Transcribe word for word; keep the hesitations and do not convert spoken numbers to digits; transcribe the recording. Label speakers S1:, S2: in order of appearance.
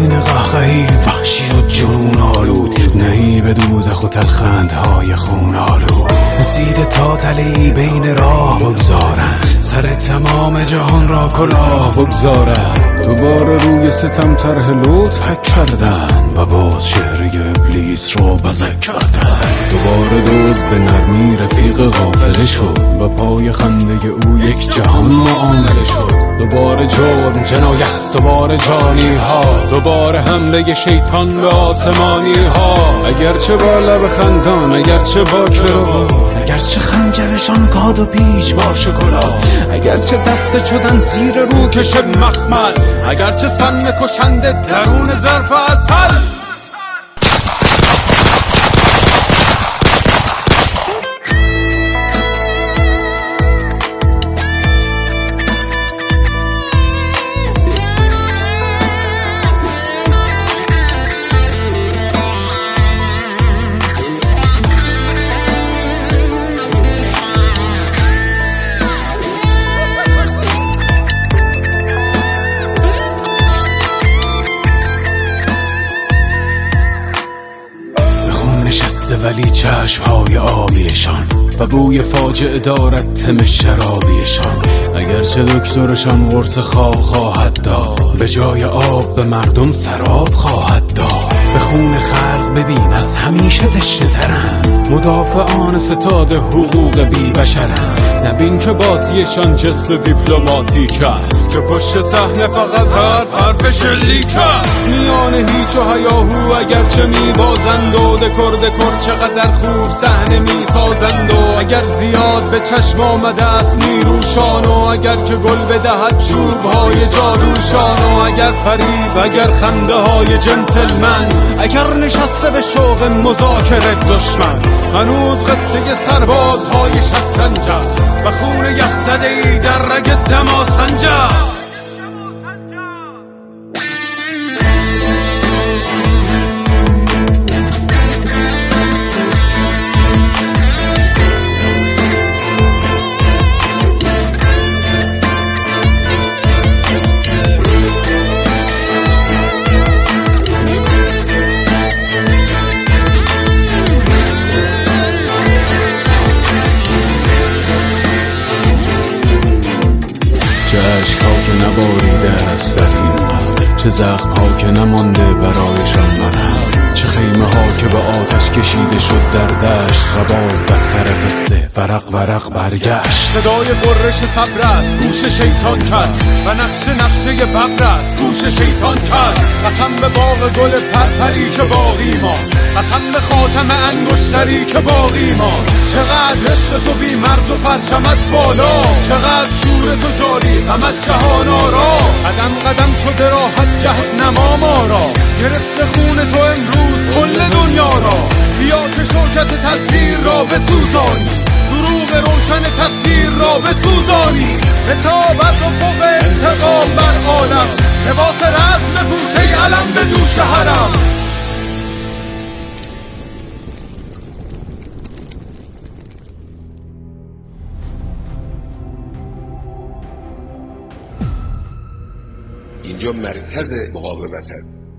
S1: سین قهقهی وحشی و جنون آلود، نهی به دوزخ و تلخندهای خون آلود. زید تا تلی بین راه بگذارن، سر تمام جهان را کلاه بگذارن. دوباره روی ستم طرح لطف کردن و باز شهر ابلیس را بزک کردن. دوباره دوز به نرمی رفیق غافله شد و پای خنده او یک جهان معامله شد. دوباره جرم جنایت، دوباره جانی ها، دوباره حمله شیطان به آسمانی ها. اگرچه با لب خندان، اگرچه با کلاه، اگرچه خنجرشان کاد و پیش با شکلات، اگرچه دست شدن زیر روکش مخمل، اگرچه سم کشنده درون ظرف عسل. ولی چشمهای آبیشان و بوی فاجعه دارد تم شرابیشان. اگرچه دکترشان قرص خواب خواهد داد، به جای آب به مردم سراب خواهد داد. به خون خلق ببین از همیشه تشنه ترن، مدافعان ستاد حقوق بی بشرن. نبین که بازیشان جس دیپلماتیک است، که پشت صحنه فقط حرف حرف شلیک است. میان هیچ و هیاهو اگرچه میبازند و دکر دکر چقدر خوب صحنه میسازند. و اگر زیاد به چشم آمده است نیروشان، و اگر که گل بدهد چوبهای جادوشان، و اگر فریب، اگر خنده های جنتلمن، اگر نشسته به شوق مذاکره دشمن. هنوز قصه سربازهای شطرنج است و خون یخزده ای در رگ دماسنج است. چه عشق ها که نباریده است در این قلب، چه زخم ها که نمانده برایشان مرهم، چه خیمه ها که به آتش کشیده شد در دشت و باز دفتر قصه ورق ورق برگشت.
S2: صدای قررش صبر است گوش شیطان کرد و نقش نقشه ببر است گوش شیطان کرد. قسم به باغ گل پرپری که باقی ماند، قسم به خاتم انگشتری که باقی ماند. چقدر عشق تو بی مرز و پرچمت بالا، چقدر شور تو جاری غمت جهان آرا. قدم قدم شده راحت جهنم ما را، گرفته خون تو امروز کل دنیا را. بیا که شوکت تصویر را بسوزانی، دروغ روشن تصویر را بسوزانی. بتاب از افق انتقام بر عالم، لباس رزم بپوشه علم به دوش حرم.
S3: اینجا مرکز مقاومت است.